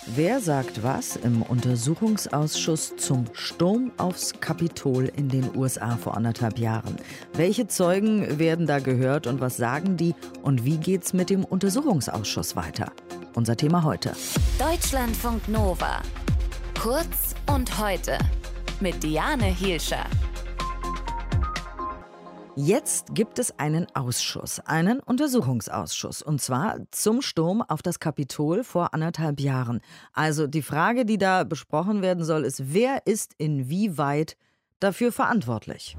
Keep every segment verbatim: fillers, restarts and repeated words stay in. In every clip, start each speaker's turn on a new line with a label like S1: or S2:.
S1: Wer sagt was im Untersuchungsausschuss zum Sturm aufs Kapitol in den U S A vor anderthalb Jahren? Welche Zeugen werden da gehört und was sagen die? Und wie geht's mit dem Untersuchungsausschuss weiter? Unser Thema heute.
S2: Deutschlandfunk Nova. Kurz und heute. Mit Diane Hielscher.
S1: Jetzt gibt es einen Ausschuss, einen Untersuchungsausschuss, und zwar zum Sturm auf das Kapitol vor anderthalb Jahren. Also die Frage, die da besprochen werden soll, ist, wer ist inwieweit dafür verantwortlich?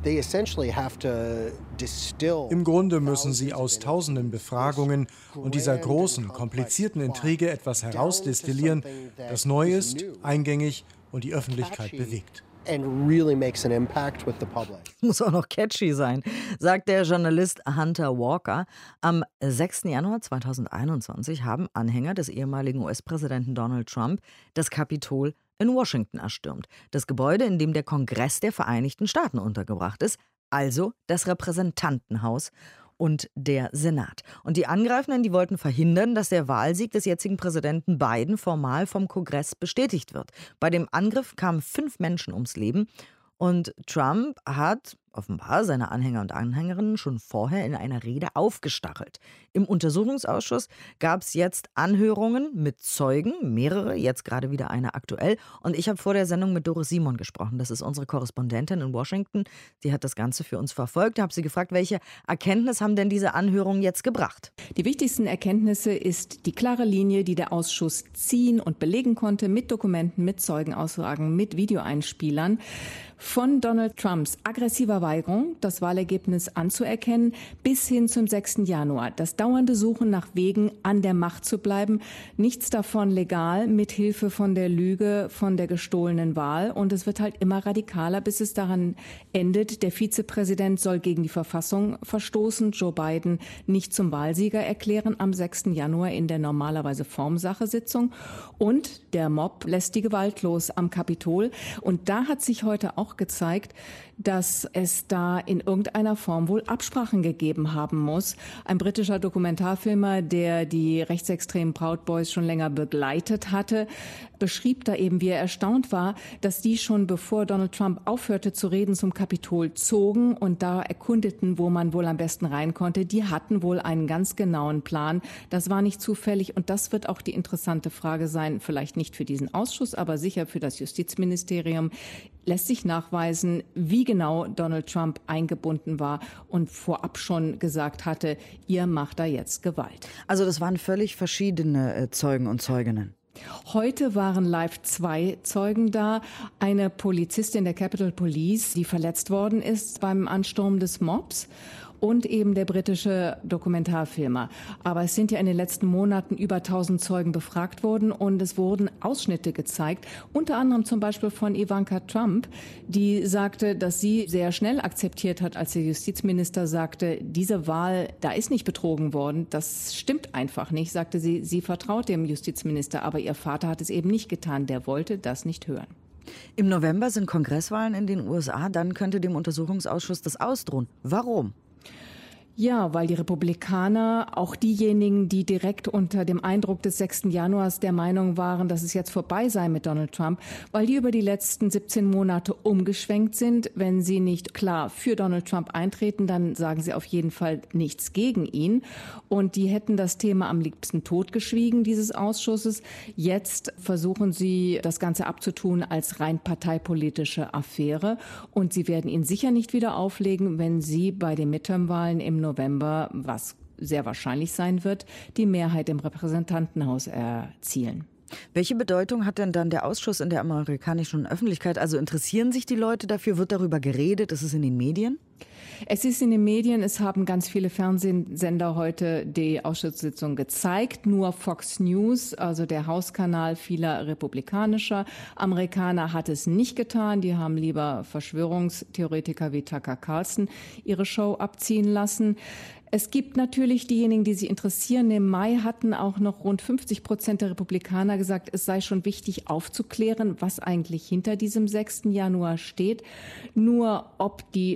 S3: Im Grunde müssen sie aus tausenden Befragungen und dieser großen, komplizierten Intrige etwas herausdestillieren, das neu ist, eingängig und die Öffentlichkeit bewegt.
S4: And really makes an impact with the public.
S1: Muss auch noch catchy sein, sagt der Journalist Hunter Walker. Am sechsten Januar zweitausendeinundzwanzig haben Anhänger des ehemaligen U S-Präsidenten Donald Trump das Kapitol in Washington erstürmt. Das Gebäude, in dem der Kongress der Vereinigten Staaten untergebracht ist, also das Repräsentantenhaus und der Senat. Und die Angreifenden, die wollten verhindern, dass der Wahlsieg des jetzigen Präsidenten Biden formal vom Kongress bestätigt wird. Bei dem Angriff kamen fünf Menschen ums Leben und Trump hat offenbar seine Anhänger und Anhängerinnen schon vorher in einer Rede aufgestachelt. Im Untersuchungsausschuss gab es jetzt Anhörungen mit Zeugen, mehrere, jetzt gerade wieder eine aktuell. Und ich habe vor der Sendung mit Doris Simon gesprochen. Das ist unsere Korrespondentin in Washington. Sie hat das Ganze für uns verfolgt. Ich habe sie gefragt, welche Erkenntnis haben denn diese Anhörungen jetzt gebracht?
S5: Die wichtigsten Erkenntnisse ist die klare Linie, die der Ausschuss ziehen und belegen konnte mit Dokumenten, mit Zeugenaussagen, mit Videoeinspielern. Von Donald Trumps aggressiver Weigerung, das Wahlergebnis anzuerkennen, bis hin zum sechsten Januar. Das dauernde Suchen nach Wegen, an der Macht zu bleiben. Nichts davon legal, mit Hilfe von der Lüge, von der gestohlenen Wahl. Und es wird halt immer radikaler, bis es daran endet. Der Vizepräsident soll gegen die Verfassung verstoßen, Joe Biden nicht zum Wahlsieger erklären am sechsten Januar in der normalerweise Formsache-Sitzung. Und der Mob lässt die Gewalt los am Kapitol. Und da hat sich heute auch gezeigt, dass es da in irgendeiner Form wohl Absprachen gegeben haben muss. Ein britischer Dokumentarfilmer, der die rechtsextremen Proud Boys schon länger begleitet hatte, beschrieb da eben, wie er erstaunt war, dass die schon bevor Donald Trump aufhörte zu reden zum Kapitol zogen und da erkundeten, wo man wohl am besten rein konnte. Die hatten wohl einen ganz genauen Plan. Das war nicht zufällig und das wird auch die interessante Frage sein, vielleicht nicht für diesen Ausschuss, aber sicher für das Justizministerium. Lässt sich nachweisen, wie genau Donald Trump eingebunden war und vorab schon gesagt hatte, ihr macht da jetzt Gewalt.
S1: Also das waren völlig verschiedene Zeugen und Zeuginnen.
S5: Heute waren live zwei Zeugen da. Eine Polizistin der Capitol Police, die verletzt worden ist beim Ansturm des Mobs. Und eben der britische Dokumentarfilmer. Aber es sind ja in den letzten Monaten über tausend Zeugen befragt worden und es wurden Ausschnitte gezeigt, unter anderem zum Beispiel von Ivanka Trump, die sagte, dass sie sehr schnell akzeptiert hat, als der Justizminister sagte, diese Wahl, da ist nicht betrogen worden, das stimmt einfach nicht, sagte sie, sie vertraut dem Justizminister, aber ihr Vater hat es eben nicht getan, der wollte das nicht hören.
S1: Im November sind Kongresswahlen in den U S A, dann könnte dem Untersuchungsausschuss das ausdrohen. Warum?
S5: Ja, weil die Republikaner, auch diejenigen, die direkt unter dem Eindruck des sechsten Januars der Meinung waren, dass es jetzt vorbei sei mit Donald Trump, weil die über die letzten siebzehn Monate umgeschwenkt sind. Wenn sie nicht klar für Donald Trump eintreten, dann sagen sie auf jeden Fall nichts gegen ihn. Und die hätten das Thema am liebsten totgeschwiegen, dieses Ausschusses. Jetzt versuchen sie, das Ganze abzutun als rein parteipolitische Affäre. Und sie werden ihn sicher nicht wieder auflegen, wenn sie bei den Midterm-Wahlen im November, was sehr wahrscheinlich sein wird, die Mehrheit im Repräsentantenhaus erzielen.
S1: Welche Bedeutung hat denn dann der Ausschuss in der amerikanischen Öffentlichkeit? Also interessieren sich die Leute dafür? Wird darüber geredet? Ist es in den Medien?
S5: Es ist in den Medien, es haben ganz viele Fernsehsender heute die Ausschusssitzung gezeigt. Nur Fox News, also der Hauskanal vieler republikanischer Amerikaner, hat es nicht getan. Die haben lieber Verschwörungstheoretiker wie Tucker Carlson ihre Show abziehen lassen. Es gibt natürlich diejenigen, die sich interessieren. Im Mai hatten auch noch rund fünfzig Prozent der Republikaner gesagt, es sei schon wichtig aufzuklären, was eigentlich hinter diesem sechsten Januar steht. Nur ob die Schlussfolgerungen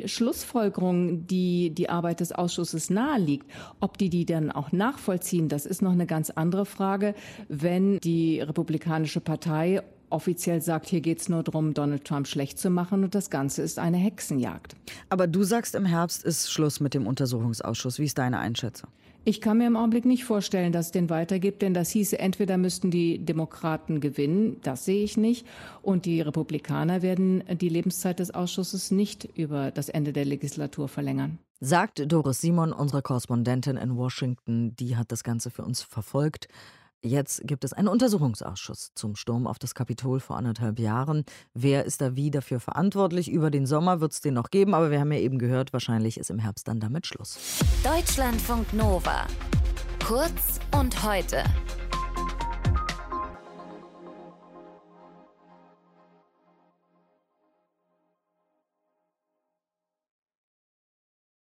S5: Schlussfolgerungen, die die Arbeit des Ausschusses naheliegt, ob die die dann auch nachvollziehen, das ist noch eine ganz andere Frage, wenn die Republikanische Partei offiziell sagt, hier geht es nur darum, Donald Trump schlecht zu machen und das Ganze ist eine Hexenjagd.
S1: Aber du sagst, im Herbst ist Schluss mit dem Untersuchungsausschuss. Wie ist deine Einschätzung?
S5: Ich kann mir im Augenblick nicht vorstellen, dass es den weitergibt, denn das hieße, entweder müssten die Demokraten gewinnen, das sehe ich nicht, und die Republikaner werden die Lebenszeit des Ausschusses nicht über das Ende der Legislatur verlängern.
S1: Sagt Doris Simon, unsere Korrespondentin in Washington, die hat das Ganze für uns verfolgt. Jetzt gibt es einen Untersuchungsausschuss zum Sturm auf das Kapitol vor anderthalb Jahren. Wer ist da wie dafür verantwortlich? Über den Sommer wird es den noch geben, aber wir haben ja eben gehört, wahrscheinlich ist im Herbst dann damit Schluss.
S2: Deutschlandfunk Nova. Kurz und heute.